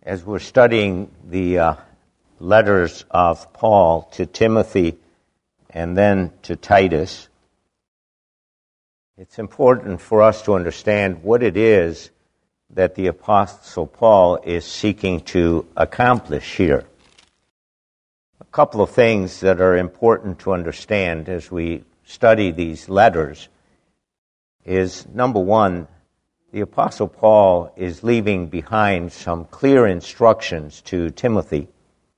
as we're studying the letters of Paul to Timothy and then to Titus, it's important for us to understand what it is that the Apostle Paul is seeking to accomplish here. A couple of things that are important to understand as we study these letters is, number one, the Apostle Paul is leaving behind some clear instructions to Timothy.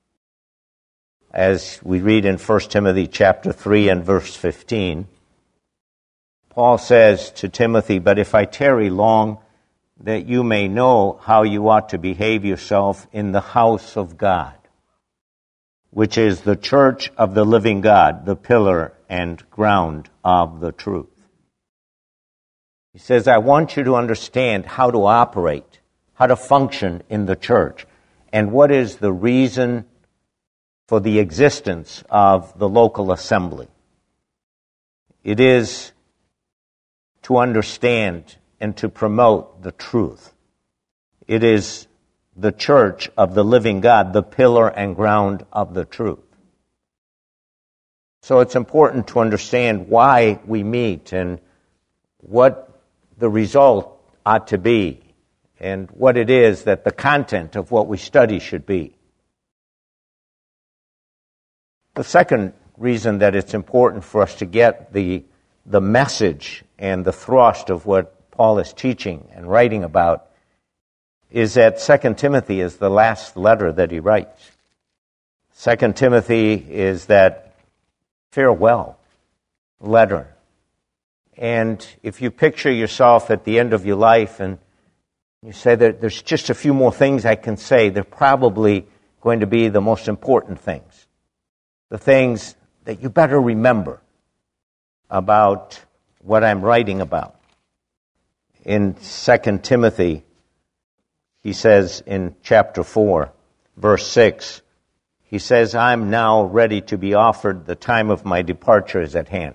As we read in 1 Timothy chapter 3 and verse 15, Paul says to Timothy, "But if I tarry long, that you may know how you ought to behave yourself in the house of God, which is the church of the living God, the pillar and ground of the truth." He says, I want you to understand how to operate, how to function in the church, and what is the reason for the existence of the local assembly. It is to understand and to promote the truth. It is the church of the living God, the pillar and ground of the truth. So it's important to understand why we meet and what the result ought to be and what it is that the content of what we study should be. The second reason that it's important for us to get the message and the thrust of what Paul is teaching and writing about is that 2 Timothy is the last letter that he writes. 2 Timothy is that farewell letter. And if you picture yourself at the end of your life and you say that there's just a few more things I can say, they're probably going to be the most important things. The things that you better remember about what I'm writing about. In 2 Timothy, he says in chapter 4, verse 6, he says, I'm now ready to be offered. The time of my departure is at hand.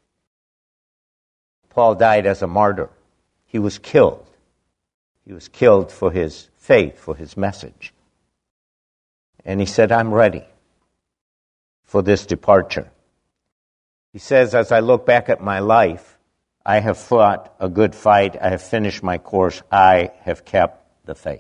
Paul died as a martyr. He was killed. He was killed for his faith, for his message. And he said, I'm ready for this departure. He says, as I look back at my life, I have fought a good fight. I have finished my course. I have kept the faith.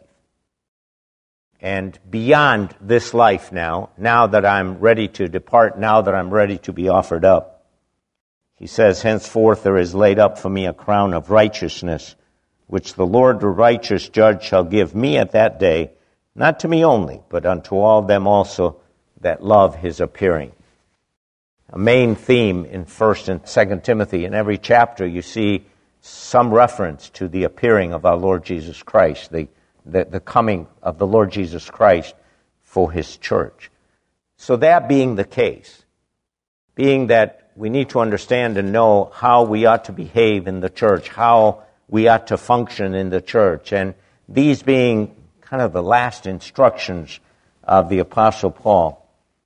And beyond this life now that I'm ready to depart, now that I'm ready to be offered up, he says, henceforth there is laid up for me a crown of righteousness, which the Lord the righteous judge shall give me at that day, not to me only, but unto all them also that love his appearing. A main theme in 1 and 2 Timothy, in every chapter you see some reference to the appearing of our Lord Jesus Christ, the coming of the Lord Jesus Christ for his church. So that being the case, being that we need to understand and know how we ought to behave in the church, how we ought to function in the church, and these being kind of the last instructions of the Apostle Paul,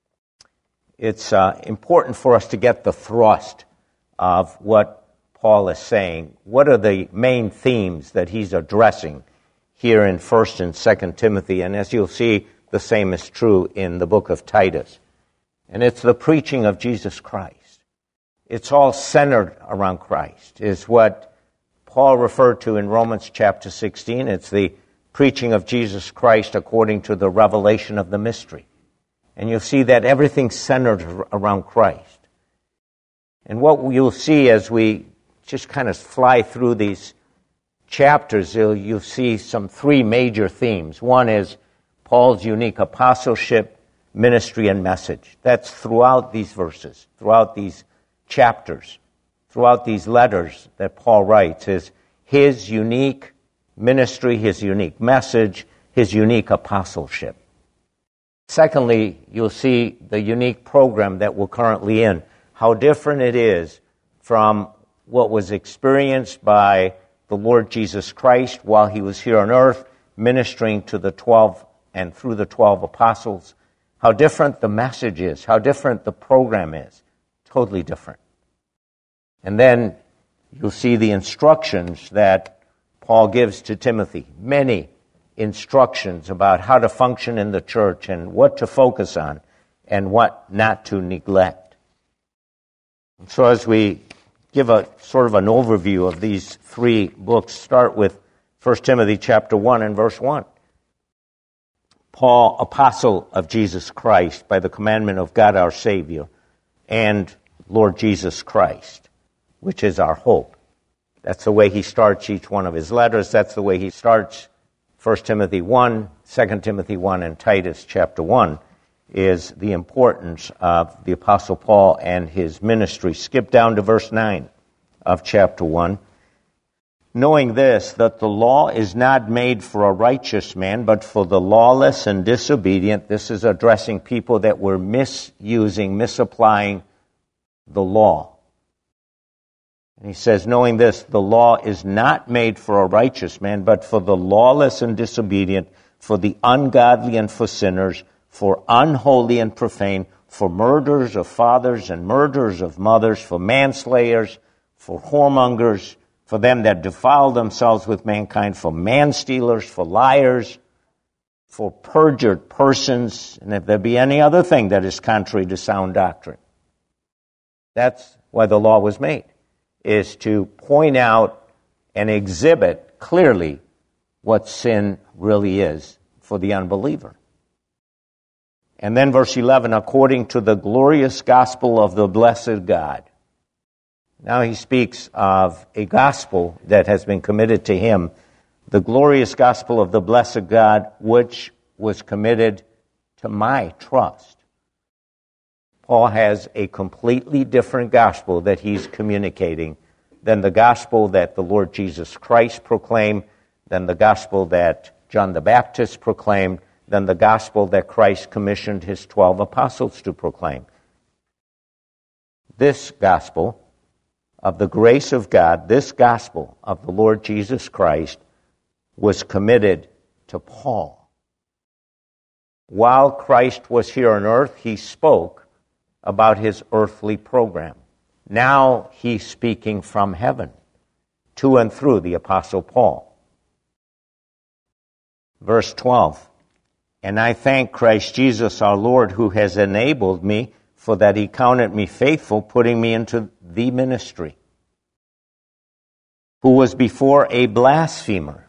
it's important for us to get the thrust of what Paul is saying. What are the main themes that he's addressing here in 1 and 2 Timothy? And as you'll see, the same is true in the book of Titus. And it's the preaching of Jesus Christ. It's all centered around Christ, is what Paul referred to in Romans chapter 16. It's the preaching of Jesus Christ according to the revelation of the mystery. And you'll see that everything's centered around Christ. And what you'll see as we just kind of fly through these chapters, you'll see some three major themes. One is Paul's unique apostleship, ministry, and message. That's throughout these verses, throughout these chapters, throughout these letters that Paul writes, is his unique ministry, his unique message, his unique apostleship. Secondly, you'll see the unique program that we're currently in, how different it is from what was experienced by the Lord Jesus Christ while he was here on earth, ministering to the 12 and through the 12 apostles, how different the message is, how different the program is. Totally different. And then you'll see the instructions that Paul gives to Timothy, many instructions about how to function in the church and what to focus on and what not to neglect. And so as we give a sort of an overview of these three books, start with 1 Timothy chapter 1 and verse 1. Paul, apostle of Jesus Christ, by the commandment of God our Savior, and Lord Jesus Christ, which is our hope. That's the way he starts each one of his letters. That's the way he starts 1 Timothy 1, 2 Timothy 1, and Titus chapter 1, is the importance of the Apostle Paul and his ministry. Skip down to verse 9 of chapter 1. Knowing this, that the law is not made for a righteous man, but for the lawless and disobedient. This is addressing people that were misapplying the law. And he says, knowing this, the law is not made for a righteous man, but for the lawless and disobedient, for the ungodly and for sinners, for unholy and profane, for murderers of fathers and murderers of mothers, for manslayers, for whoremongers, for them that defile themselves with mankind, for man-stealers, for liars, for perjured persons, and if there be any other thing that is contrary to sound doctrine. That's why the law was made, is to point out and exhibit clearly what sin really is for the unbeliever. And then verse 11, according to the glorious gospel of the blessed God. Now he speaks of a gospel that has been committed to him, the glorious gospel of the blessed God, which was committed to my trust. Paul has a completely different gospel that he's communicating than the gospel that the Lord Jesus Christ proclaimed, than the gospel that John the Baptist proclaimed, than the gospel that Christ commissioned his 12 apostles to proclaim. This gospel of the grace of God, this gospel of the Lord Jesus Christ, was committed to Paul. While Christ was here on earth, he spoke about his earthly program. Now he's speaking from heaven to and through the Apostle Paul. Verse 12, and I thank Christ Jesus our Lord, who has enabled me, for that he counted me faithful, putting me into the ministry, who was before a blasphemer.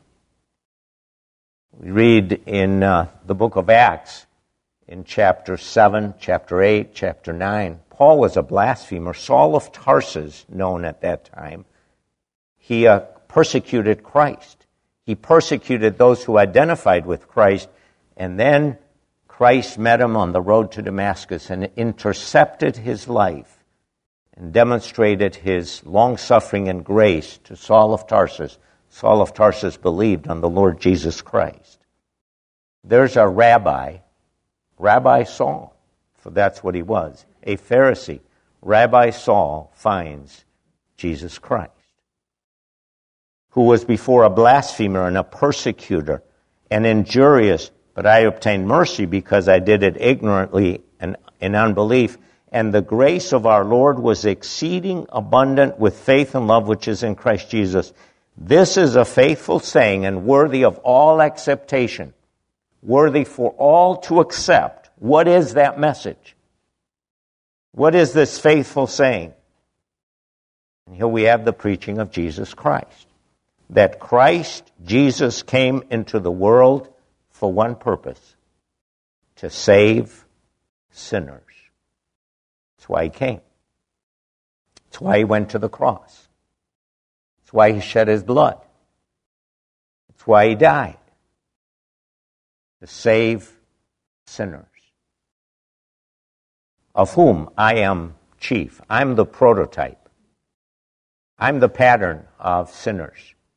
We read in the book of Acts, in chapter 7, chapter 8, chapter 9, Paul was a blasphemer. Saul of Tarsus, known at that time, he persecuted Christ. He persecuted those who identified with Christ, and then Christ met him on the road to Damascus and intercepted his life and demonstrated his long-suffering and grace to Saul of Tarsus. Saul of Tarsus believed on the Lord Jesus Christ. There's a rabbi, Rabbi Saul, for that's what he was, a Pharisee. Rabbi Saul finds Jesus Christ, who was before a blasphemer and a persecutor and injurious, but I obtained mercy because I did it ignorantly and in unbelief. And the grace of our Lord was exceeding abundant with faith and love which is in Christ Jesus. This is a faithful saying and worthy of all acceptation, worthy for all to accept. What is that message? What is this faithful saying? And here we have the preaching of Jesus Christ. That Christ, Jesus, came into the world for one purpose, to save sinners. That's why he came. That's why he went to the cross. That's why he shed his blood. That's why he died. To save sinners, of whom I am chief. I'm the prototype. I'm the pattern of sinners.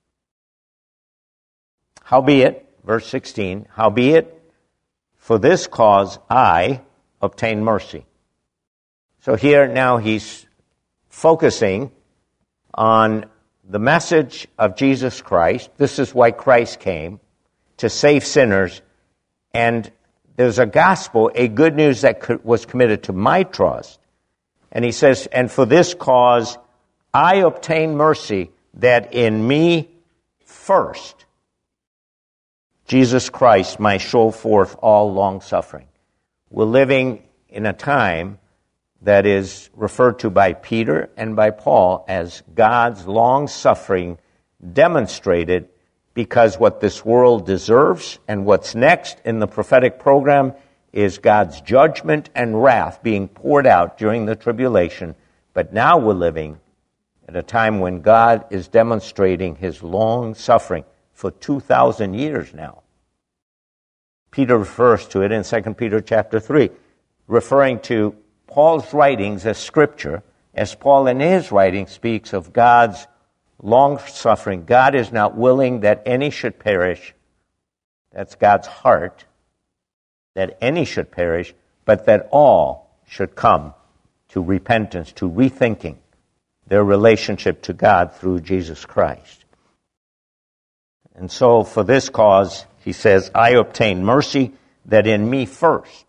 Howbeit, verse 16, howbeit, for this cause I obtain mercy. So here now he's focusing on the message of Jesus Christ. This is why Christ came, to save sinners. And there's a gospel, a good news that was committed to my trust. And he says, and for this cause I obtain mercy, that in me first Jesus Christ might show forth all long-suffering. We're living in a time that is referred to by Peter and by Paul as God's long-suffering demonstrated, because what this world deserves and what's next in the prophetic program is God's judgment and wrath being poured out during the tribulation. But now we're living at a time when God is demonstrating his long suffering for 2,000 years now. Peter refers to it in 2 Peter chapter 3, referring to Paul's writings as Scripture, as Paul in his writing speaks of God's long-suffering. God is not willing that any should perish. That's God's heart, that any should perish, but that all should come to repentance, to rethinking their relationship to God through Jesus Christ. And so for this cause, he says, I obtained mercy that in me first,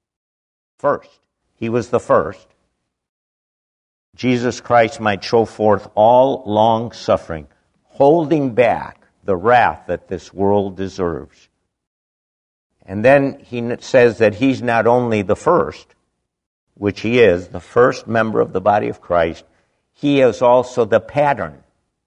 he was the first, Jesus Christ might show forth all long-suffering, holding back the wrath that this world deserves. And then he says that he's not only the first, which he is, the first member of the body of Christ, he is also the pattern.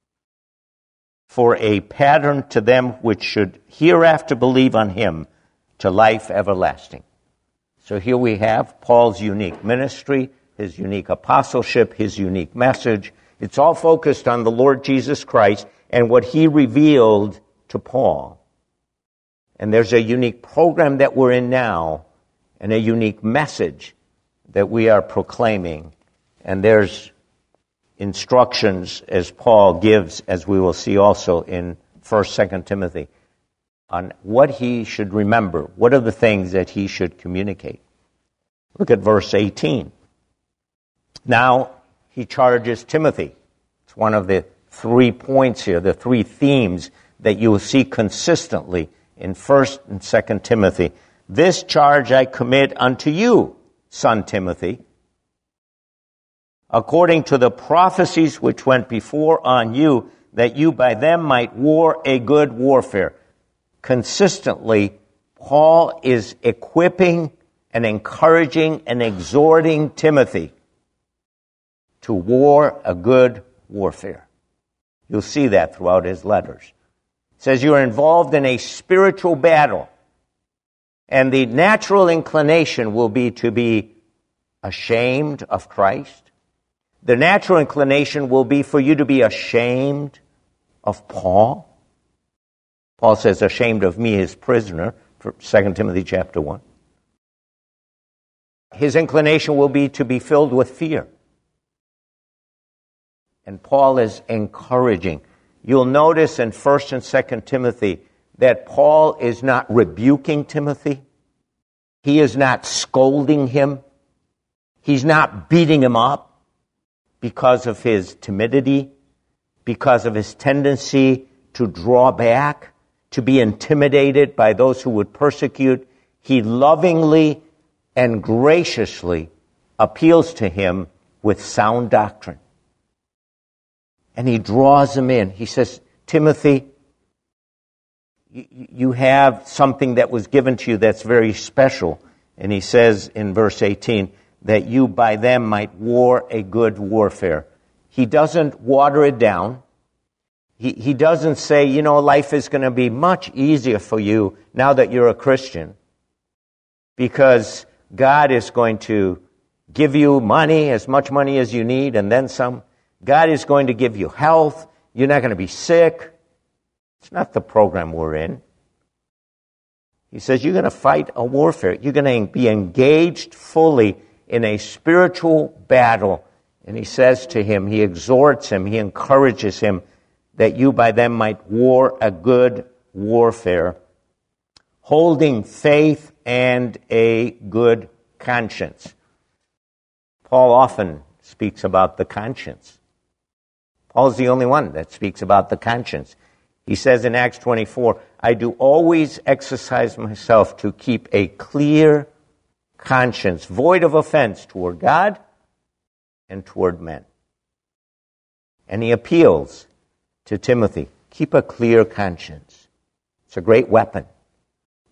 For a pattern to them which should hereafter believe on him to life everlasting. So here we have Paul's unique ministry, his unique apostleship, his unique message. It's all focused on the Lord Jesus Christ and what he revealed to Paul. And there's a unique program that we're in now and a unique message that we are proclaiming. And there's instructions as Paul gives, as we will see also in 1st, 2nd Timothy, on what he should remember. What are the things that he should communicate? Look at verse 18. Now he charges Timothy. It's one of the 3 points here, the 3 themes that you will see consistently in 1st and 2nd Timothy. This charge I commit unto you, son Timothy, according to the prophecies which went before on you, that you by them might war a good warfare. Consistently, Paul is equipping and encouraging and exhorting Timothy to war a good warfare. You'll see that throughout his letters. It says you're involved in a spiritual battle, and the natural inclination will be to be ashamed of Christ. The natural inclination will be for you to be ashamed of Paul. Paul says, ashamed of me, his prisoner, for 2 Timothy chapter 1. His inclination will be to be filled with fear. And Paul is encouraging. You'll notice in 1st and 2nd Timothy that Paul is not rebuking Timothy. He is not scolding him. He's not beating him up because of his timidity, because of his tendency to draw back, to be intimidated by those who would persecute. He lovingly and graciously appeals to him with sound doctrine. And he draws him in. He says, Timothy, you have something that was given to you that's very special. And he says in verse 18, that you by them might war a good warfare. He doesn't water it down. He doesn't say, life is going to be much easier for you now that you're a Christian, because God is going to give you money, as much money as you need, and then some. God is going to give you health. You're not going to be sick. It's not the program we're in. He says you're going to fight a warfare. You're going to be engaged fully in a spiritual battle. And he says to him, he exhorts him, he encourages him that you by them might war a good warfare, holding faith and a good conscience. Paul often speaks about the conscience. Paul's the only one that speaks about the conscience. He says in Acts 24, I do always exercise myself to keep a clear conscience, void of offense toward God and toward men. And he appeals to Timothy, keep a clear conscience. It's a great weapon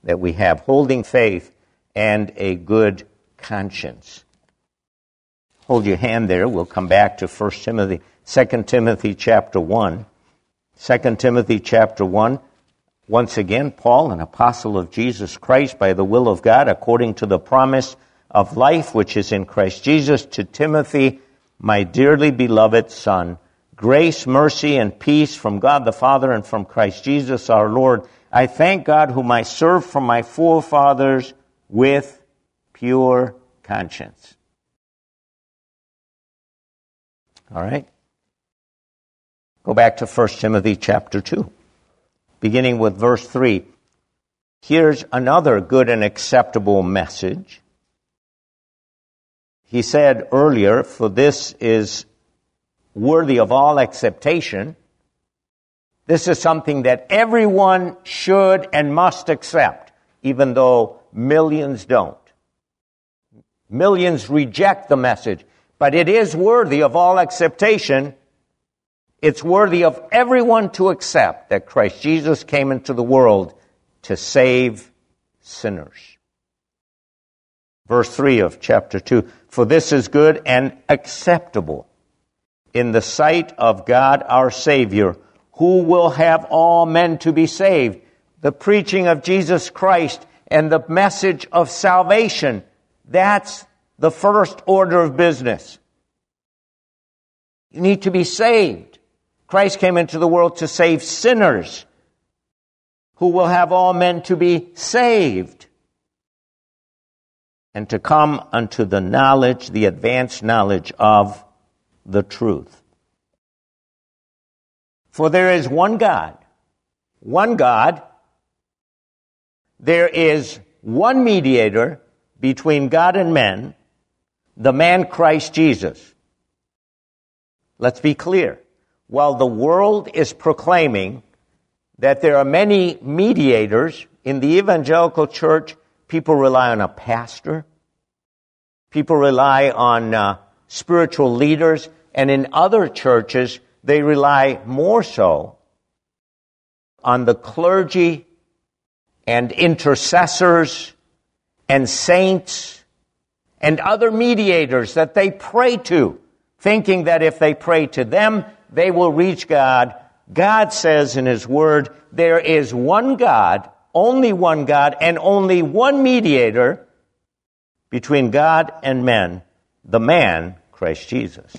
that we have, holding faith and a good conscience. Hold your hand there. We'll come back to 1 Timothy, 2 Timothy chapter 1. 2 Timothy chapter 1. Once again, Paul, an apostle of Jesus Christ by the will of God, according to the promise of life which is in Christ Jesus, to Timothy, my dearly beloved son, grace, mercy, and peace from God the Father and from Christ Jesus our Lord. I thank God whom I serve from my forefathers with pure conscience. All right? Go back to 1 Timothy chapter 2, beginning with verse 3. Here's another good and acceptable message. He said earlier, for this is worthy of all acceptation. This is something that everyone should and must accept, even though millions don't. Millions reject the message, but it is worthy of all acceptation. It's worthy of everyone to accept that Christ Jesus came into the world to save sinners. Verse 3 of chapter 2, for this is good and acceptable in the sight of God our Savior, who will have all men to be saved. The preaching of Jesus Christ and the message of salvation, that's the first order of business. You need to be saved. Christ came into the world to save sinners, who will have all men to be saved, and to come unto the knowledge, the advanced knowledge of the truth. For there is one God. One God. There is one mediator between God and men, the man Christ Jesus. Let's be clear. While the world is proclaiming that there are many mediators, in the evangelical church, people rely on a pastor. People rely on spiritual leaders. And in other churches, they rely more so on the clergy and intercessors and saints and other mediators that they pray to, thinking that if they pray to them, they will reach God. God says in His Word, there is one God, and only one mediator between God and men, the man, Christ Jesus,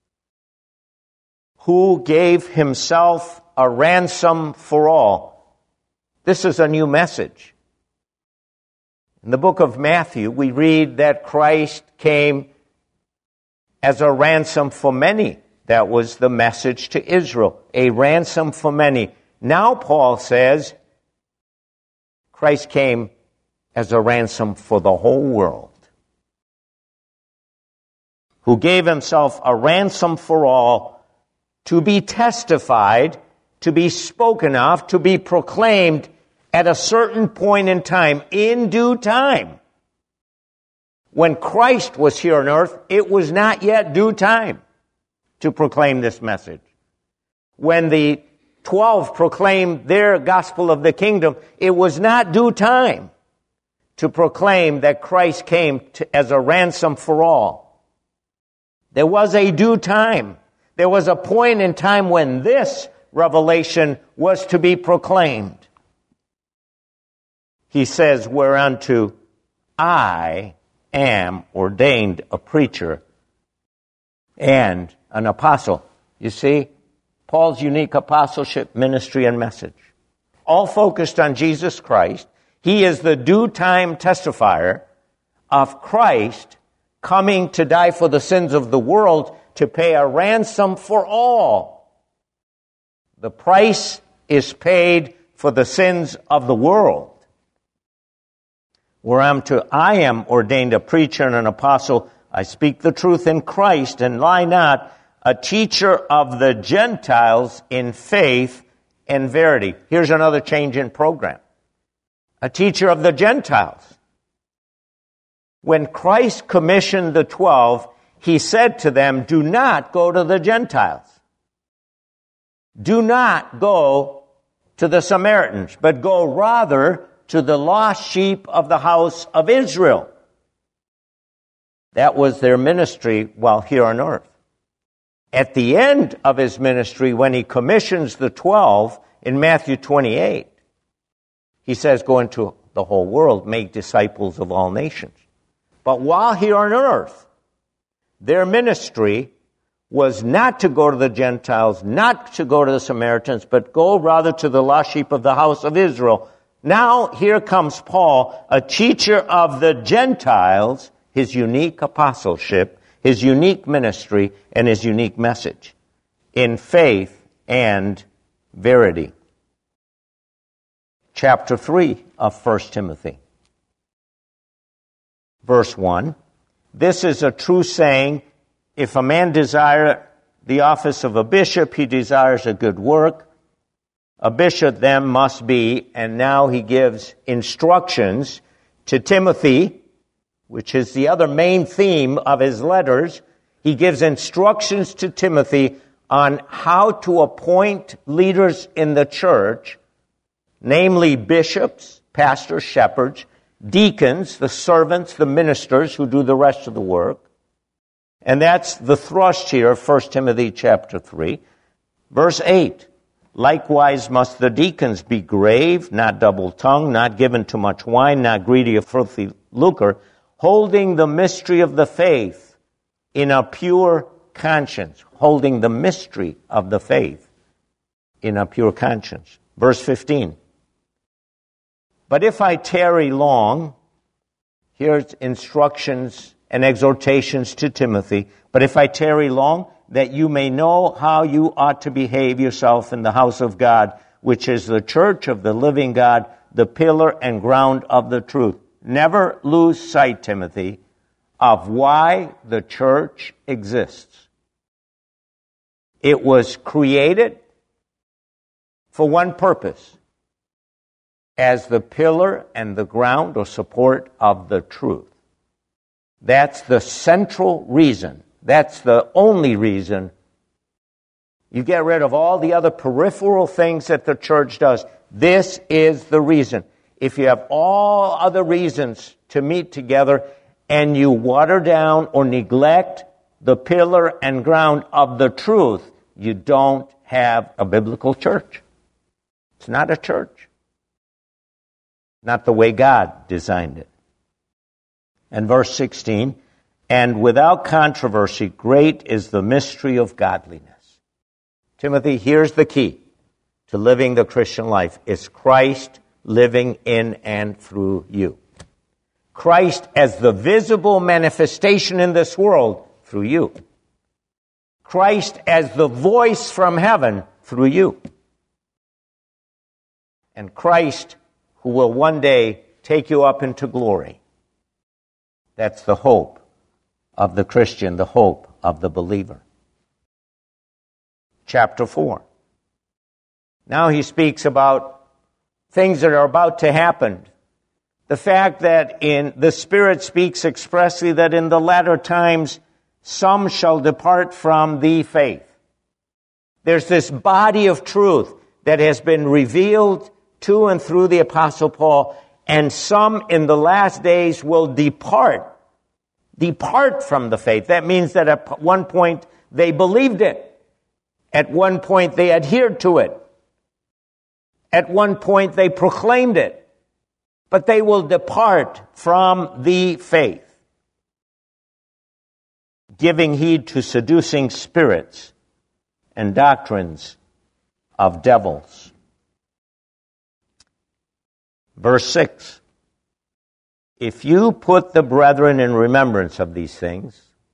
who gave Himself a ransom for all. This is a new message. In the book of Matthew, we read that Christ came as a ransom for many. That was the message to Israel, a ransom for many. Now Paul says Christ came as a ransom for the whole world, who gave Himself a ransom for all, to be testified, to be spoken of, to be proclaimed at a certain point in time, in due time. When Christ was here on earth, it was not yet due time to proclaim this message. When the 12 proclaimed their gospel of the kingdom, it was not due time to proclaim that Christ came as a ransom for all. There was a due time. There was a point in time when this revelation was to be proclaimed. He says, whereunto I am ordained a preacher and an apostle. You see, Paul's unique apostleship, ministry, and message, all focused on Jesus Christ. He is the due time testifier of Christ coming to die for the sins of the world, to pay a ransom for all. The price is paid for the sins of the world. Whereunto I am ordained a preacher and an apostle, I speak the truth in Christ and lie not, a teacher of the Gentiles in faith and verity. Here's another change in program. A teacher of the Gentiles. When Christ commissioned the 12, He said to them, do not go to the Gentiles. Do not go to the Samaritans, but go rather to the lost sheep of the house of Israel. That was their ministry while here on earth. At the end of his ministry, when he commissions the 12 in Matthew 28, he says, go into the whole world, make disciples of all nations. But while here on earth, their ministry was not to go to the Gentiles, not to go to the Samaritans, but go rather to the lost sheep of the house of Israel. Now here comes Paul, a teacher of the Gentiles, his unique apostleship, his unique ministry, and his unique message in faith and verity. Chapter 3 of 1 Timothy. Verse 1. This is a true saying, if a man desire the office of a bishop, he desires a good work. A bishop then must be, and now he gives instructions to Timothy, which is the other main theme of his letters. He gives instructions to Timothy on how to appoint leaders in the church, namely bishops, pastors, shepherds, deacons, the servants, the ministers who do the rest of the work. And that's the thrust here of 1 Timothy chapter 3. Verse 8, likewise must the deacons be grave, not double-tongued, not given to much wine, not greedy of filthy lucre, holding the mystery of the faith in a pure conscience. Holding the mystery of the faith in a pure conscience. Verse 15. But if I tarry long, here's instructions and exhortations to Timothy, but if I tarry long, that you may know how you ought to behave yourself in the house of God, which is the church of the living God, the pillar and ground of the truth. Never lose sight, Timothy, of why the church exists. It was created for one purpose, as the pillar and the ground or support of the truth. That's the central reason. That's the only reason. You get rid of all the other peripheral things that the church does. This is the reason. If you have all other reasons to meet together and you water down or neglect the pillar and ground of the truth, you don't have a biblical church. It's not a church. Not the way God designed it. And verse 16, and without controversy, great is the mystery of godliness. Timothy, here's the key to living the Christian life. It's Christ living in and through you. Christ as the visible manifestation in this world through you. Christ as the voice from heaven through you. And Christ who will one day take you up into glory. That's the hope of the Christian, the hope of the believer. Chapter 4. Now he speaks about things that are about to happen. The fact that the Spirit speaks expressly that in the latter times some shall depart from the faith. There's this body of truth that has been revealed to and through the Apostle Paul, and some in the last days will depart from the faith. That means that at one point they believed it. At one point they adhered to it. At one point they proclaimed it. But they will depart from the faith, giving heed to seducing spirits and doctrines of devils. Verse 6, if you put the brethren in remembrance of these things,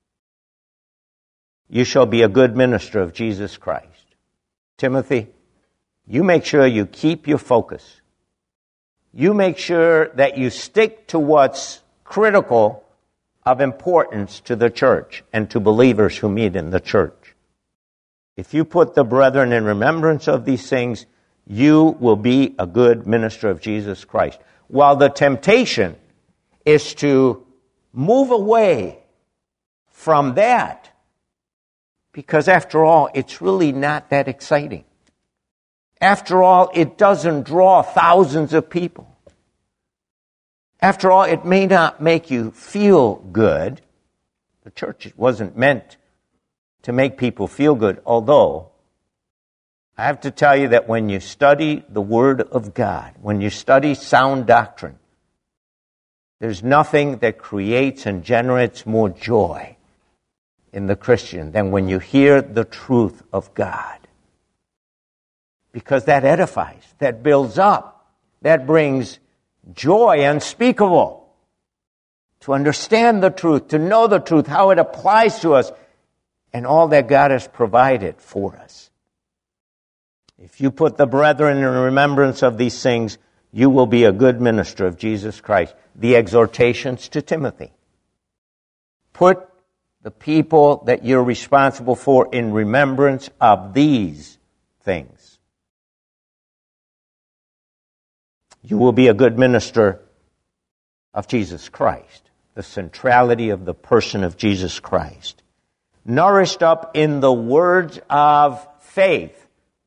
you shall be a good minister of Jesus Christ. Timothy, you make sure you keep your focus. You make sure that you stick to what's critical of importance to the church and to believers who meet in the church. If you put the brethren in remembrance of these things, you will be a good minister of Jesus Christ. While the temptation is to move away from that, because after all, it's really not that exciting. After all, it doesn't draw thousands of people. After all, it may not make you feel good. The church wasn't meant to make people feel good, although I have to tell you that when you study the Word of God, when you study sound doctrine, there's nothing that creates and generates more joy in the Christian than when you hear the truth of God. Because that edifies, that builds up, that brings joy unspeakable. To understand the truth, to know the truth, how it applies to us, and all that God has provided for us. If you put the brethren in remembrance of these things, you will be a good minister of Jesus Christ. The exhortations to Timothy. Put the people that you're responsible for in remembrance of these things. You will be a good minister of Jesus Christ. The centrality of the person of Jesus Christ. Nourished up in the words of faith.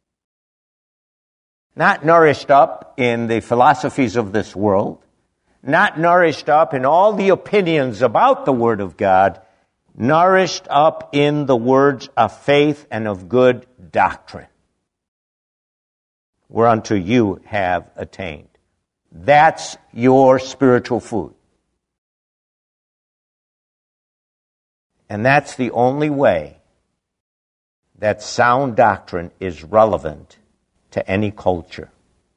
Not nourished up in the philosophies of this world. Not nourished up in all the opinions about the Word of God. Nourished up in the words of faith and of good doctrine. Whereunto you have attained. That's your spiritual food. And that's the only way that sound doctrine is relevant to any culture,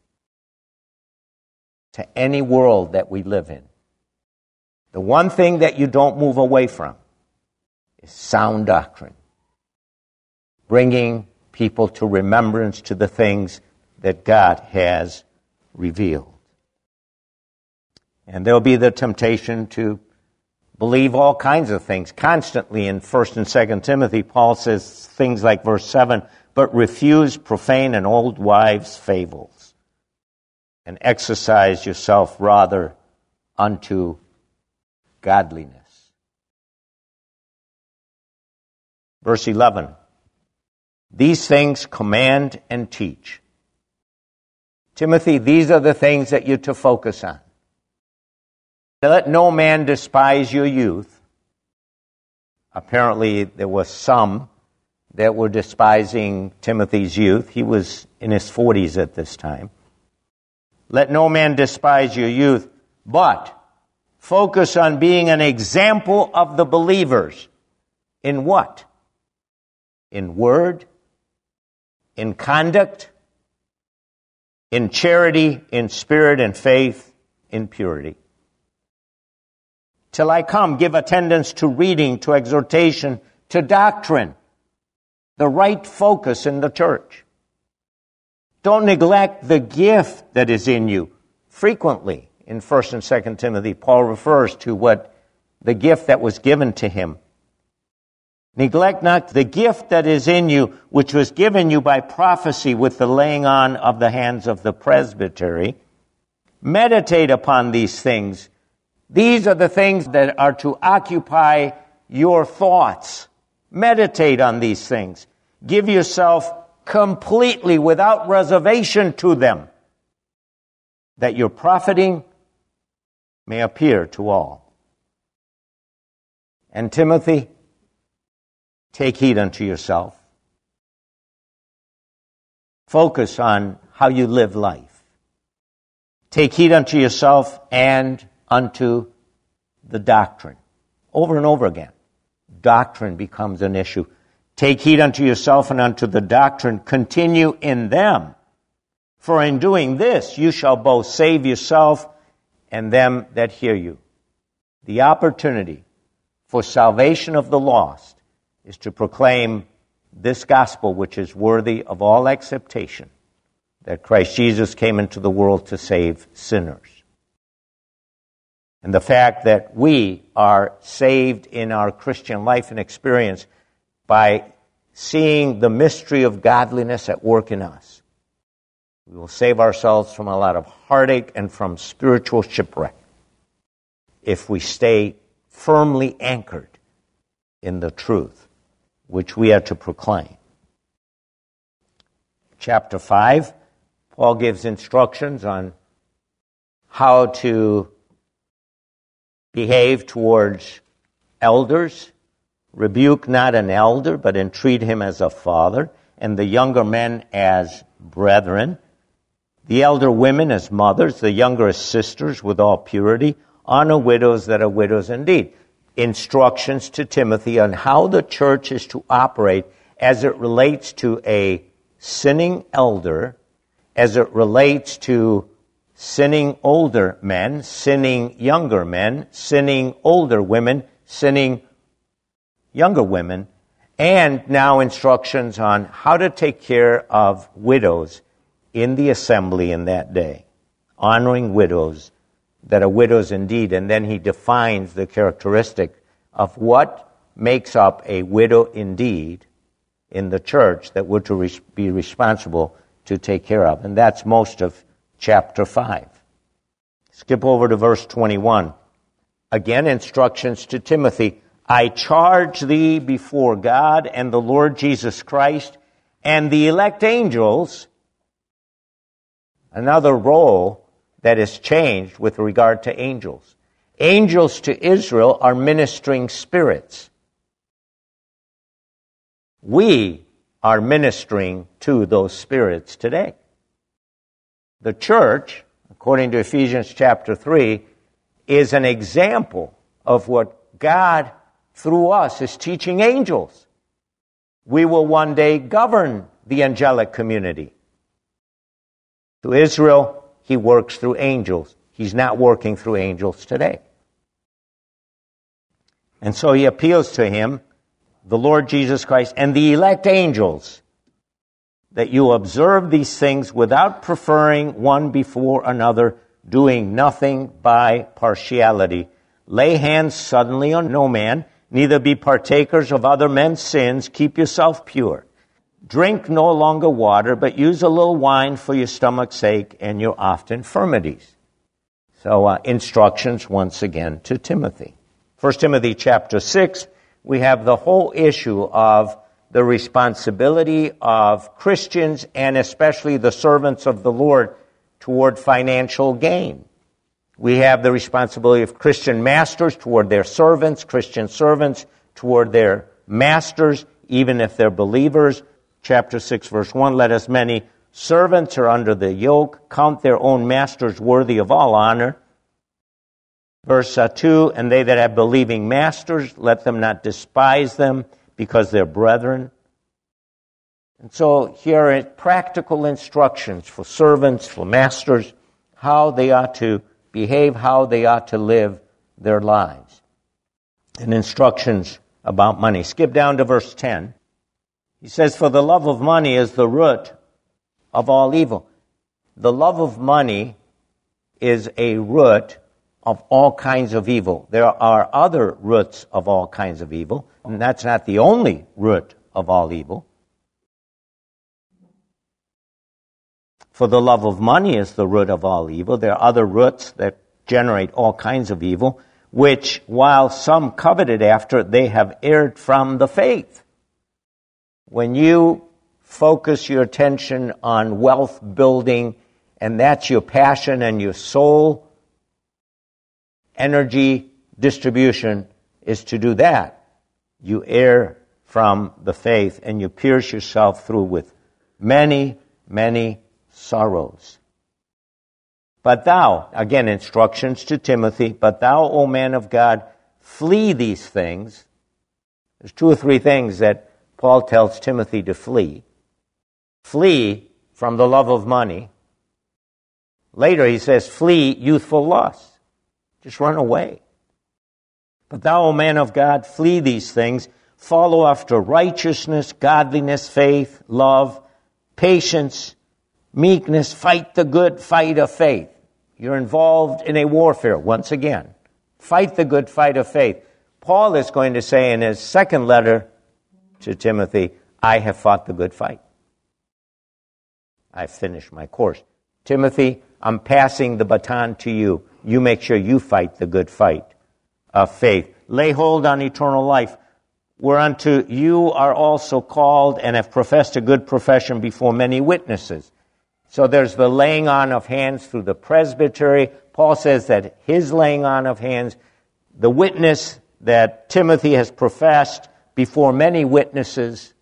to any world that we live in. The one thing that you don't move away from is sound doctrine, bringing people to remembrance to the things that God has revealed. And there'll be the temptation to believe all kinds of things. Constantly in 1 and 2 Timothy, Paul says things like verse 7, but refuse profane and old wives' fables, and exercise yourself rather unto godliness. Verse 11, these things command and teach. Timothy, these are the things that you're to focus on. Let no man despise your youth. Apparently, there were some that were despising Timothy's youth. He was in his 40s at this time. Let no man despise your youth, but focus on being an example of the believers. In what? In word, in conduct, in charity, in spirit and faith, in purity. Till I come, give attendance to reading, to exhortation, to doctrine. The right focus in the church. Don't neglect the gift that is in you. Frequently, in 1 and 2 Timothy, Paul refers to the gift that was given to him. Neglect not the gift that is in you, which was given you by prophecy with the laying on of the hands of the presbytery. Meditate upon these things. These are the things that are to occupy your thoughts. Meditate on these things. Give yourself completely without reservation to them, that your profiting may appear to all. And Timothy, take heed unto yourself. Focus on how you live life. Take heed unto yourself and unto the doctrine. Over and over again, doctrine becomes an issue. Take heed unto yourself and unto the doctrine. Continue in them. For in doing this, you shall both save yourself and them that hear you. The opportunity for salvation of the lost is to proclaim this gospel, which is worthy of all acceptation, that Christ Jesus came into the world to save sinners. And the fact that we are saved in our Christian life and experience by seeing the mystery of godliness at work in us. We will save ourselves from a lot of heartache and from spiritual shipwreck if we stay firmly anchored in the truth which we are to proclaim. Chapter 5, Paul gives instructions on how to behave towards elders. Rebuke not an elder, but entreat him as a father, and the younger men as brethren, the elder women as mothers, the younger as sisters with all purity. Honor widows that are widows indeed. Instructions to Timothy on how the church is to operate as it relates to a sinning elder, as it relates to sinning older men, sinning younger men, sinning older women, sinning younger women, and now instructions on how to take care of widows in the assembly in that day, honoring widows that are widows indeed. And then he defines the characteristic of what makes up a widow indeed in the church that we're to be responsible to take care of. And that's most of chapter 5. Skip over to verse 21. Again, instructions to Timothy. I charge thee before God and the Lord Jesus Christ and the elect angels. Another role that is changed with regard to angels. Angels to Israel are ministering spirits. We are ministering to those spirits today. The church, according to Ephesians chapter 3, is an example of what God, through us, is teaching angels. We will one day govern the angelic community. To Israel, he works through angels. He's not working through angels today. And so he appeals to him, the Lord Jesus Christ, and the elect angels, that you observe these things without preferring one before another, doing nothing by partiality. Lay hands suddenly on no man, neither be partakers of other men's sins. Keep yourself pure. Drink no longer water, but use a little wine for your stomach's sake and your oft infirmities. So instructions once again to Timothy. 1 Timothy chapter 6, we have the whole issue of the responsibility of Christians and especially the servants of the Lord toward financial gain. We have the responsibility of Christian masters toward their servants, Christian servants toward their masters, even if they're believers. Chapter 6, verse 1, let as many servants are under the yoke, count their own masters worthy of all honor. Verse 2, and they that have believing masters, let them not despise them, because they're brethren. And so here are practical instructions for servants, for masters, how they ought to behave, how they ought to live their lives. And instructions about money. Skip down to verse 10. He says, for the love of money is the root of all evil. The love of money is a root of all kinds of evil. There are other roots of all kinds of evil, and that's not the only root of all evil. For the love of money is the root of all evil. There are other roots that generate all kinds of evil, which, while some coveted after, they have erred from the faith. When you focus your attention on wealth building, and that's your passion and your soul, energy distribution is to do that. You err from the faith and you pierce yourself through with many, many sorrows. But thou, again, instructions to Timothy, but thou, O man of God, flee these things. There's 2 or 3 things that Paul tells Timothy to flee. Flee from the love of money. Later he says, flee youthful lust. Just run away. But thou, O man of God, flee these things. Follow after righteousness, godliness, faith, love, patience, meekness. Fight the good fight of faith. You're involved in a warfare, once again. Fight the good fight of faith. Paul is going to say in his second letter to Timothy, I have fought the good fight. I've finished my course. Timothy, I'm passing the baton to you. You make sure you fight the good fight of faith. Lay hold on eternal life, whereunto you are also called and have professed a good profession before many witnesses. So there's the laying on of hands through the presbytery. Paul says that his laying on of hands the witness that Timothy has professed before many witnesses,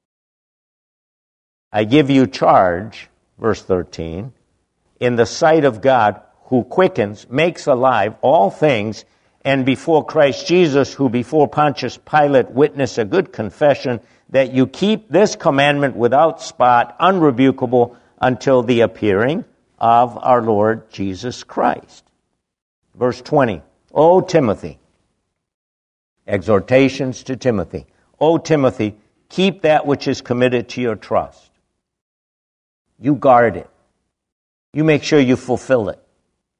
I give you charge, verse 13, in the sight of God, who quickens, makes alive all things, and before Christ Jesus, who before Pontius Pilate witnessed a good confession, that you keep this commandment without spot, unrebukable, until the appearing of our Lord Jesus Christ. Verse 20, O Timothy, exhortations to Timothy. O Timothy, keep that which is committed to your trust. You guard it. You make sure you fulfill it.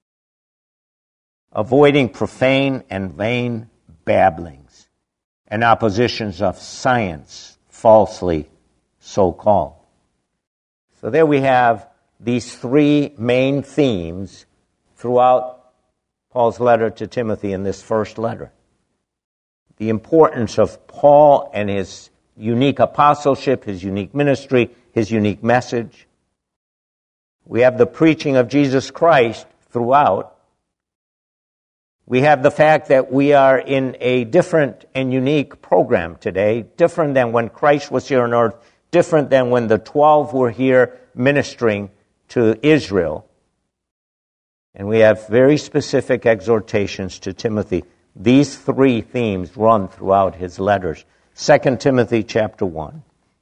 Avoiding profane and vain babblings and oppositions of science, falsely so called. So there we have these three main themes throughout Paul's letter to Timothy in this first letter. The importance of Paul and his unique apostleship, his unique ministry, his unique message. We have the preaching of Jesus Christ throughout. We have the fact that we are in a different and unique program today, different than when Christ was here on earth, different than when the 12 were here ministering to Israel. And we have very specific exhortations to Timothy. These three themes run throughout his letters. 2 Timothy chapter 1.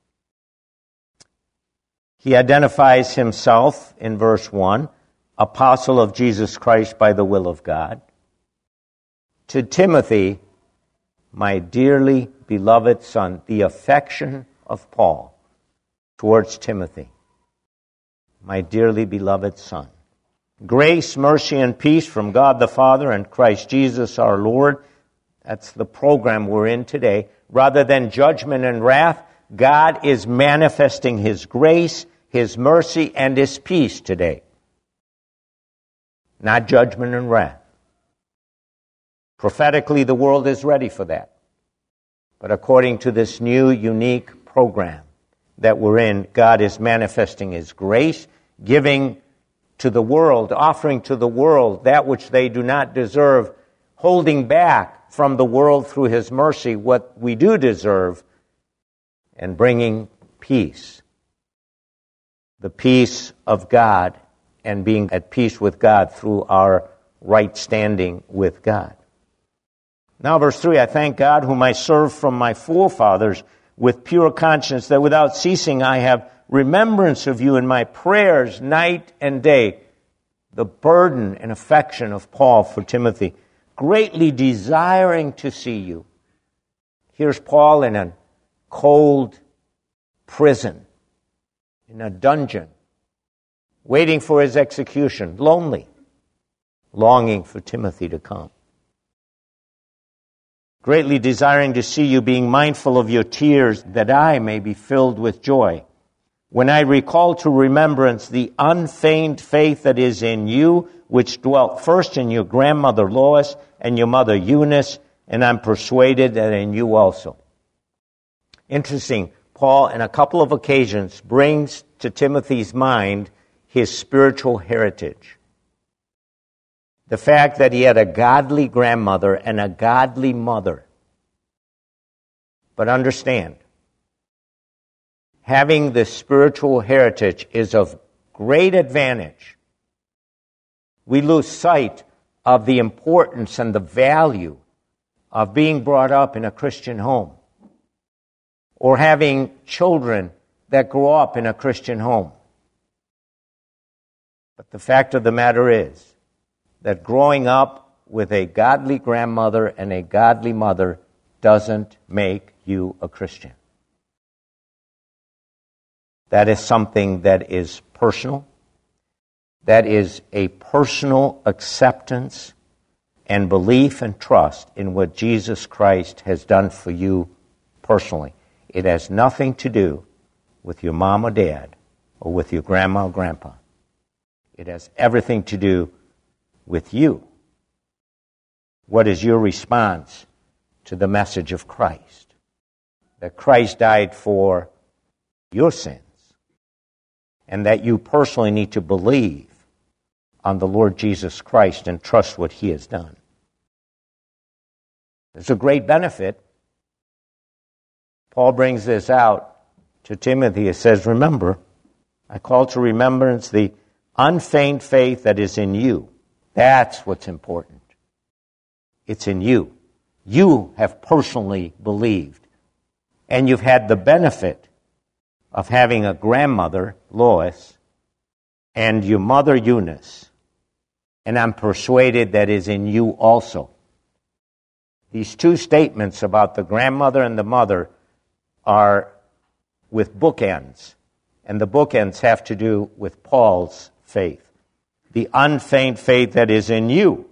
He identifies himself in verse 1, apostle of Jesus Christ by the will of God. To Timothy, my dearly beloved son, the affection of Paul towards Timothy, my dearly beloved son. Grace, mercy, and peace from God the Father and Christ Jesus our Lord. That's the program we're in today. Rather than judgment and wrath, God is manifesting His grace, His mercy, and His peace today. Not judgment and wrath. Prophetically, the world is ready for that. But according to this new, unique program that we're in, God is manifesting His grace, giving to the world, offering to the world that which they do not deserve, holding back from the world through His mercy what we do deserve, and bringing peace. The peace of God and being at peace with God through our right standing with God. Now verse 3, I thank God whom I serve from my forefathers with pure conscience, that without ceasing I have remembrance of you in my prayers night and day. The burden and affection of Paul for Timothy, greatly desiring to see you. Here's Paul in a cold prison, in a dungeon, waiting for his execution, lonely, longing for Timothy to come. Greatly desiring to see you, being mindful of your tears, that I may be filled with joy. When I recall to remembrance the unfeigned faith that is in you, which dwelt first in your grandmother Lois and your mother Eunice, and I'm persuaded that in you also. Interesting, Paul, in a couple of occasions, brings to Timothy's mind his spiritual heritage. The fact that he had a godly grandmother and a godly mother. But understand, having this spiritual heritage is of great advantage. We lose sight of the importance and the value of being brought up in a Christian home or having children that grow up in a Christian home. But the fact of the matter is that growing up with a godly grandmother and a godly mother doesn't make you a Christian. That is something that is personal. That is a personal acceptance and belief and trust in what Jesus Christ has done for you personally. It has nothing to do with your mom or dad or with your grandma or grandpa. It has everything to do with you. What is your response to the message of Christ? That Christ died for your sins, and that you personally need to believe on the Lord Jesus Christ and trust what He has done. There's a great benefit. Paul brings this out to Timothy. He says, remember, I call to remembrance the unfeigned faith that is in you. That's what's important. It's in you. You have personally believed. And you've had the benefit of having a grandmother, Lois, and your mother, Eunice. And I'm persuaded that is in you also. These two statements about the grandmother and the mother are with bookends. And the bookends have to do with Paul's faith. The unfeigned faith that is in you.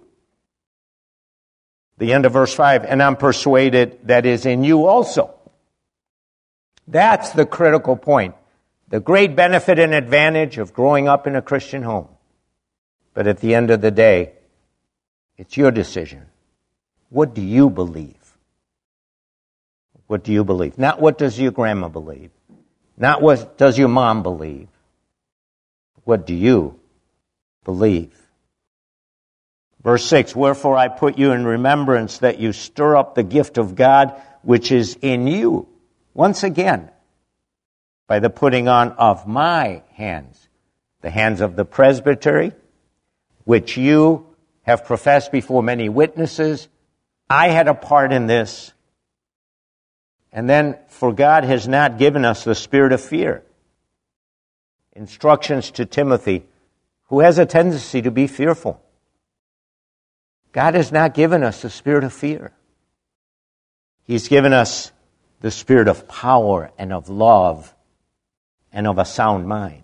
The end of verse 5, and I'm persuaded that is in you also. That's the critical point. The great benefit and advantage of growing up in a Christian home. But at the end of the day, it's your decision. What do you believe? What do you believe? Not what does your grandma believe. Not what does your mom believe. What do you believe? Verse 6, wherefore I put you in remembrance that you stir up the gift of God which is in you. Once again, by the putting on of my hands, the hands of the presbytery, which you have professed before many witnesses. I had a part in this. And then, for God has not given us the spirit of fear. Instructions to Timothy, who has a tendency to be fearful. God has not given us the spirit of fear. He's given us the spirit of power and of love and of a sound mind.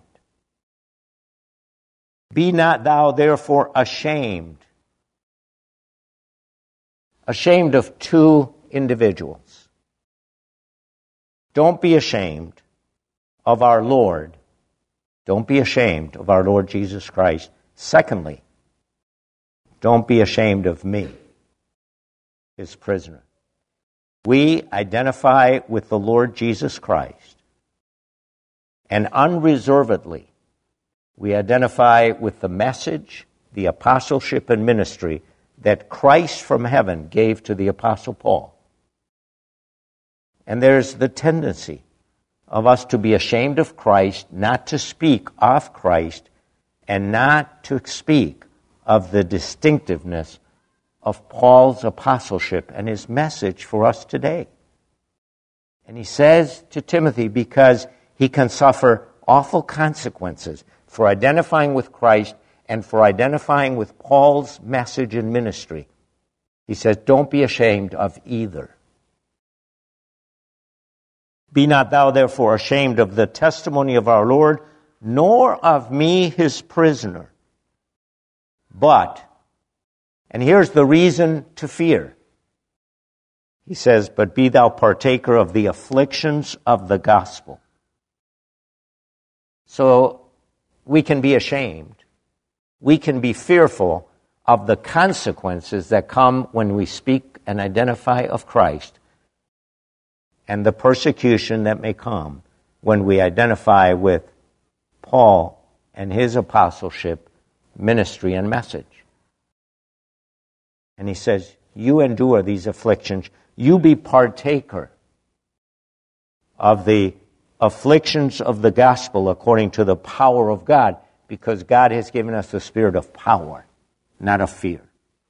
Be not thou therefore ashamed. Ashamed of two individuals. Don't be ashamed of our Lord. Don't be ashamed of our Lord Jesus Christ. Secondly, don't be ashamed of me, his prisoner. We identify with the Lord Jesus Christ, and unreservedly, we identify with the message, the apostleship and ministry that Christ from heaven gave to the Apostle Paul. And there's the tendency of us to be ashamed of Christ, not to speak of Christ, and not to speak of the distinctiveness of Paul's apostleship and his message for us today. And he says to Timothy, because he can suffer awful consequences for identifying with Christ and for identifying with Paul's message and ministry. He says, don't be ashamed of either. Be not thou therefore ashamed of the testimony of our Lord, nor of me his prisoner. But, and here's the reason to fear. He says, but be thou partaker of the afflictions of the gospel. So we can be ashamed. We can be fearful of the consequences that come when we speak and identify of Christ, and the persecution that may come when we identify with Paul and his apostleship, ministry, and message. And he says, you endure these afflictions. You be partaker of the afflictions of the gospel according to the power of God, because God has given us the spirit of power, not of fear.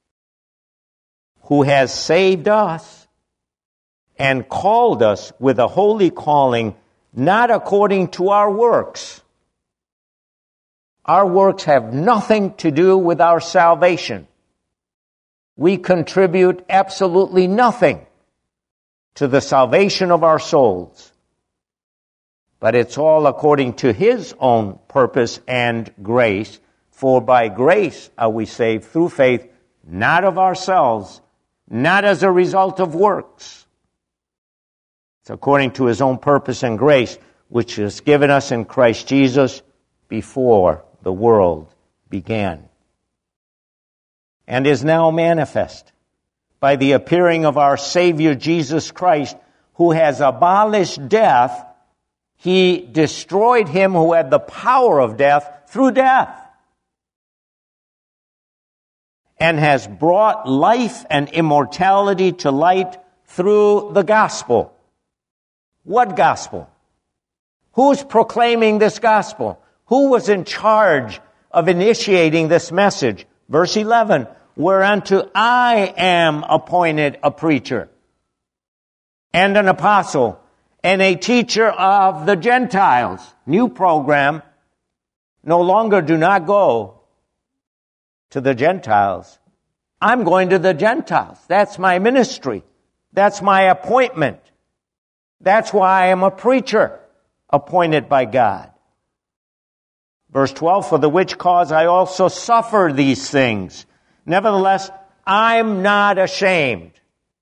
Who has saved us and called us with a holy calling, not according to our works. Our works have nothing to do with our salvation. We contribute absolutely nothing to the salvation of our souls. But it's all according to his own purpose and grace. For by grace are we saved through faith, not of ourselves, not as a result of works. It's according to his own purpose and grace, which is given us in Christ Jesus before the world began, and is now manifest by the appearing of our Savior Jesus Christ, who has abolished death. He destroyed him who had the power of death through death, and has brought life and immortality to light through the gospel. What gospel? Who's proclaiming this gospel? Who was in charge of initiating this message? Verse 11, whereunto I am appointed a preacher and an apostle and a teacher of the Gentiles. New program. No longer do not go to the Gentiles. I'm going to the Gentiles. That's my ministry. That's my appointment. That's why I am a preacher, appointed by God. Verse 12, for the which cause I also suffer these things. Nevertheless, I'm not ashamed.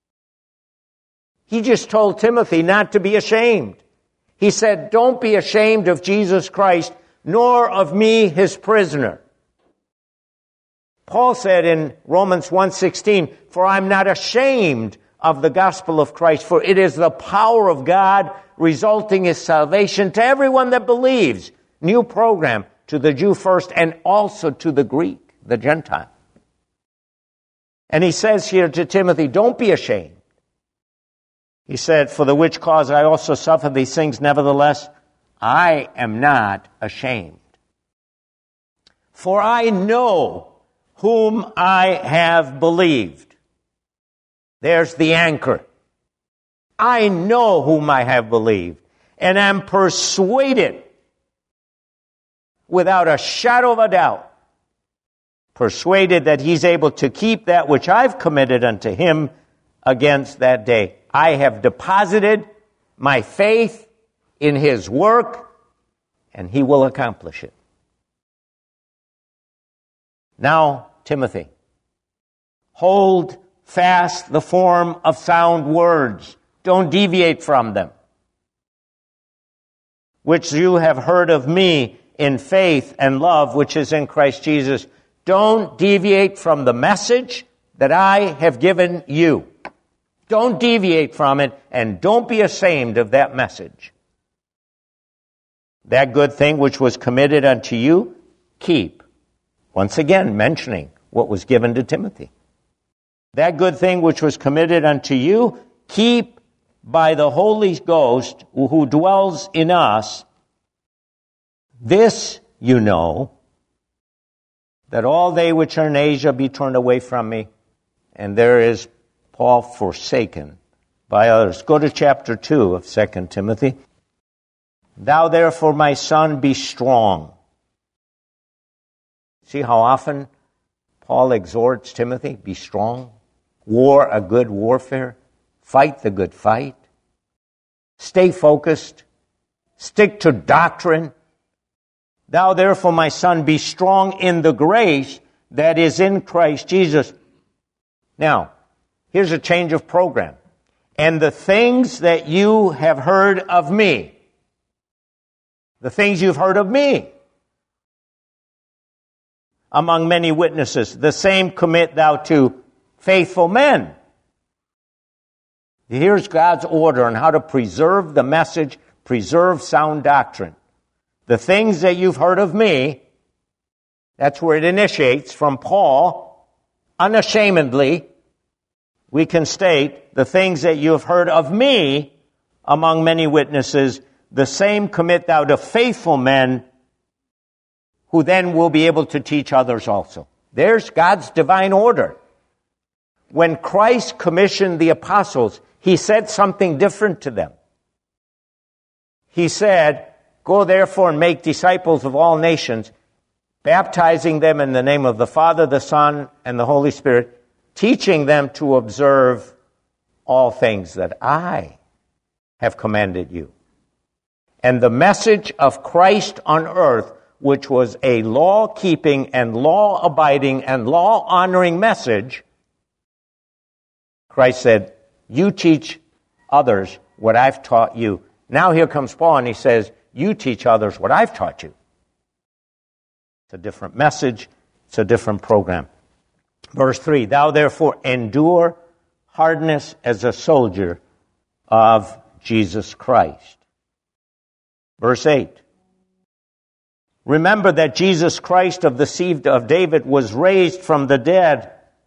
He just told Timothy not to be ashamed. He said, don't be ashamed of Jesus Christ, nor of me, his prisoner. Paul said in Romans 1:16, for I'm not ashamed of the gospel of Christ, for it is the power of God resulting in salvation to everyone that believes. New program, to the Jew first and also to the Greek, the Gentile. And he says here to Timothy, don't be ashamed. He said, for the which cause I also suffer these things, nevertheless, I am not ashamed. For I know whom I have believed. There's the anchor. I know whom I have believed, and am persuaded, without a shadow of a doubt, persuaded that he's able to keep that which I've committed unto him against that day. I have deposited my faith in his work, and he will accomplish it. Now, Timothy, hold fast the form of sound words. Don't deviate from them, which you have heard of me in faith and love, which is in Christ Jesus. Don't deviate from the message that I have given you. Don't deviate from it, and don't be ashamed of that message. That good thing which was committed unto you, keep. Once again, mentioning what was given to Timothy. That good thing which was committed unto you, keep by the Holy Ghost who dwells in us. This you know, that all they which are in Asia be turned away from me, and there is Paul forsaken by others. Go to chapter 2 of 2 Timothy. Thou therefore, my son, be strong. See how often Paul exhorts Timothy, be strong, war a good warfare, fight the good fight, stay focused, stick to doctrine. Thou therefore, my son, be strong in the grace that is in Christ Jesus. Now, here's a change of program. And the things that you have heard of me, the things you've heard of me, among many witnesses, the same commit thou to faithful men. Here's God's order on how to preserve the message, preserve sound doctrine. The things that you've heard of me, that's where it initiates from Paul, unashamedly, we can state, the things that you have heard of me among many witnesses, the same commit thou to faithful men who then will be able to teach others also. There's God's divine order. When Christ commissioned the apostles, he said something different to them. He said, go therefore and make disciples of all nations, baptizing them in the name of the Father, the Son, and the Holy Spirit, teaching them to observe all things that I have commanded you. And the message of Christ on earth, which was a law-keeping and law-abiding and law-honoring message, Christ said, you teach others what I've taught you. Now here comes Paul and he says, you teach others what I've taught you. It's a different message. It's a different program. Verse 3, thou therefore endure hardness as a soldier of Jesus Christ. Verse 8, remember that Jesus Christ of the seed of David was raised from the dead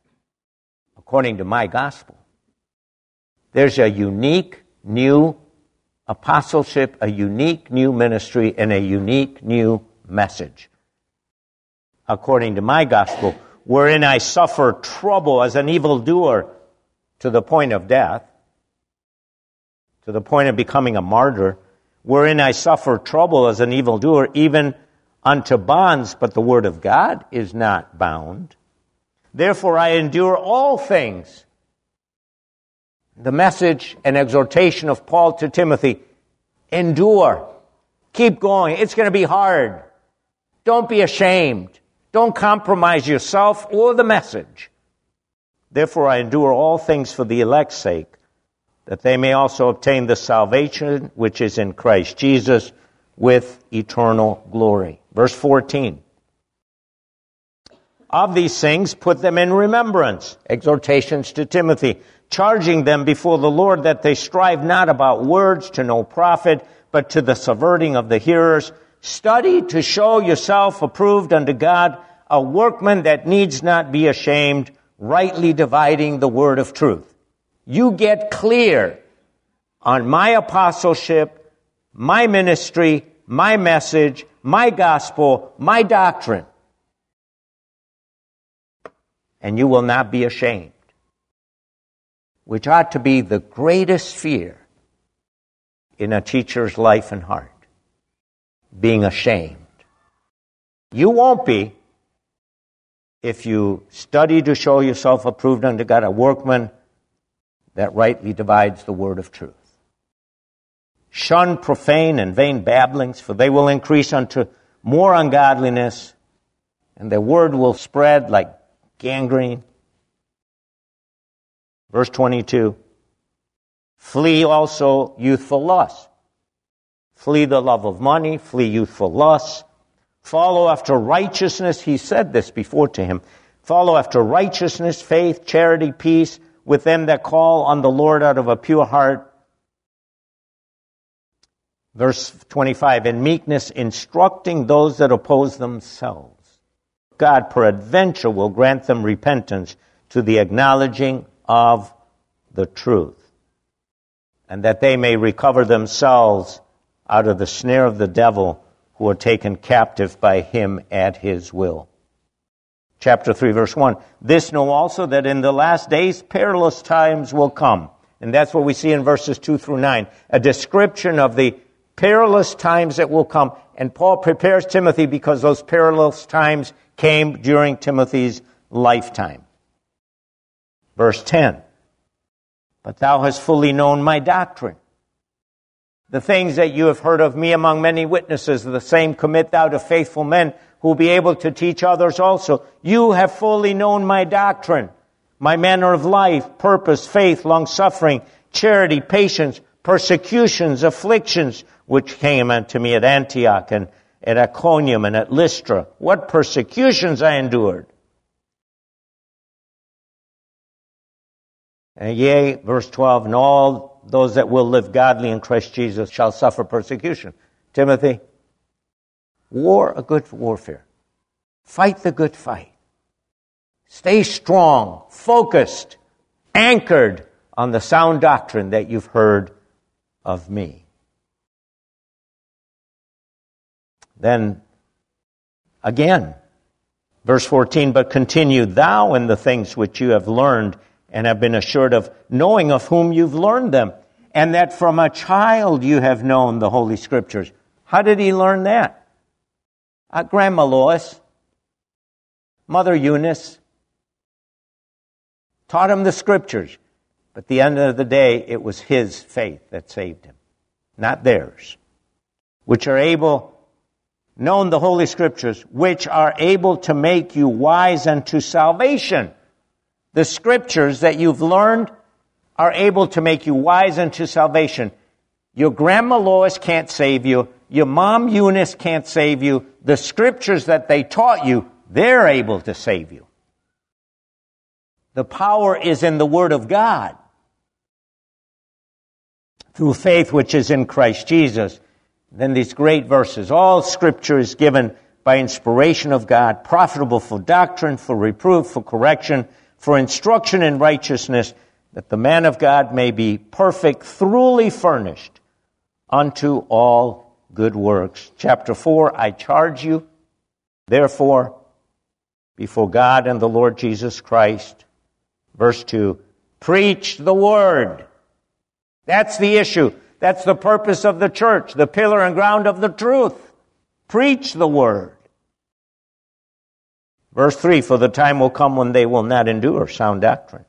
according to my gospel. There's a unique new apostleship, a unique new ministry, and a unique new message, according to my gospel, wherein I suffer trouble as an evildoer to the point of death, to the point of becoming a martyr, wherein I suffer trouble as an evildoer, even unto bonds, but the word of God is not bound. Therefore I endure all things. The message and exhortation of Paul to Timothy, endure. Keep going. It's going to be hard. Don't be ashamed. Don't compromise yourself or the message. Therefore I endure all things for the elect's sake, that they may also obtain the salvation which is in Christ Jesus with eternal glory. Verse 14. Of these things put them in remembrance, exhortations to Timothy, charging them before the Lord that they strive not about words to no profit, but to the subverting of the hearers. Study to show yourself approved unto God, a workman that needs not be ashamed, rightly dividing the word of truth. You get clear on my apostleship, my ministry, my message, my gospel, my doctrine, and you will not be ashamed, which ought to be the greatest fear in a teacher's life and heart, being ashamed. You won't be if you study to show yourself approved unto God, a workman that rightly divides the word of truth. Shun profane and vain babblings, for they will increase unto more ungodliness, and their word will spread like gangrene. Verse 22. Flee also youthful lusts. Flee the love of money, flee youthful lusts. Follow after righteousness. He said this before to him. Follow after righteousness, faith, charity, peace, with them that call on the Lord out of a pure heart. Verse 25, in meekness instructing those that oppose themselves. God peradventure will grant them repentance to the acknowledging of the truth, and that they may recover themselves out of the snare of the devil, who are taken captive by him at his will. Chapter 3, verse 1. This know also that in the last days perilous times will come. And that's what we see in verses 2 through 9. A description of the perilous times that will come. And Paul prepares Timothy because those perilous times came during Timothy's lifetime. Verse 10. But thou hast fully known my doctrine. The things that you have heard of me among many witnesses, the same commit thou to faithful men who will be able to teach others also. You have fully known my doctrine, my manner of life, purpose, faith, long-suffering, charity, patience, persecutions, afflictions, which came unto me at Antioch and at Iconium and at Lystra. What persecutions I endured. And yea, verse 12, and all those that will live godly in Christ Jesus shall suffer persecution. Timothy, war a good warfare. Fight the good fight. Stay strong, focused, anchored on the sound doctrine that you've heard of me. Then, again, verse 14, but continue thou in the things which you have learned and have been assured of, knowing of whom you've learned them, and that from a child you have known the Holy Scriptures. How did he learn that? Grandma Lois, Mother Eunice, taught him the Scriptures. But at the end of the day, it was his faith that saved him, not theirs. Which are able, known the Holy Scriptures, which are able to make you wise unto salvation. The Scriptures that you've learned are able to make you wise unto salvation. Your Grandma Lois can't save you. Your Mom Eunice can't save you. The Scriptures that they taught you, they're able to save you. The power is in the Word of God. Through faith which is in Christ Jesus. Then these great verses. All Scripture is given by inspiration of God, profitable for doctrine, for reproof, for correction, for instruction in righteousness, that the man of God may be perfect, thoroughly furnished unto all good works. Chapter 4, I charge you, therefore, before God and the Lord Jesus Christ. Verse 2, preach the word. That's the issue. That's the purpose of the church, the pillar and ground of the truth. Preach the word. Verse 3, for the time will come when they will not endure sound doctrine.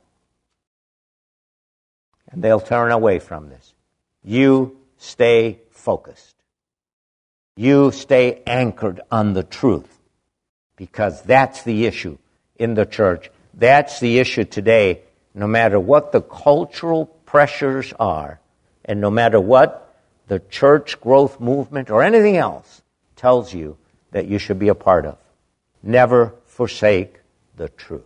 And they'll turn away from this. You stay focused. You stay anchored on the truth. Because that's the issue in the church. That's the issue today, no matter what the cultural pressures are, and no matter what the church growth movement or anything else tells you that you should be a part of. Never forsake the truth.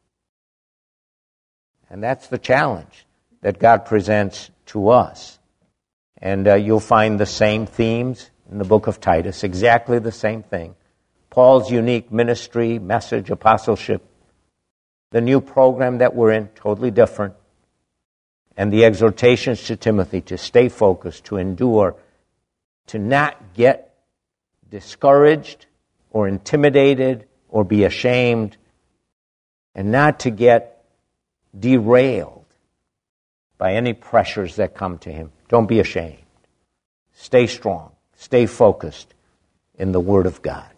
And that's the challenge that God presents to us. And you'll find the same themes in the book of Titus, exactly the same thing. Paul's unique ministry, message, apostleship, the new program that we're in, totally different, and the exhortations to Timothy to stay focused, to endure, to not get discouraged or intimidated or be ashamed, and not to get derailed by any pressures that come to him. Don't be ashamed. Stay strong. Stay focused in the Word of God.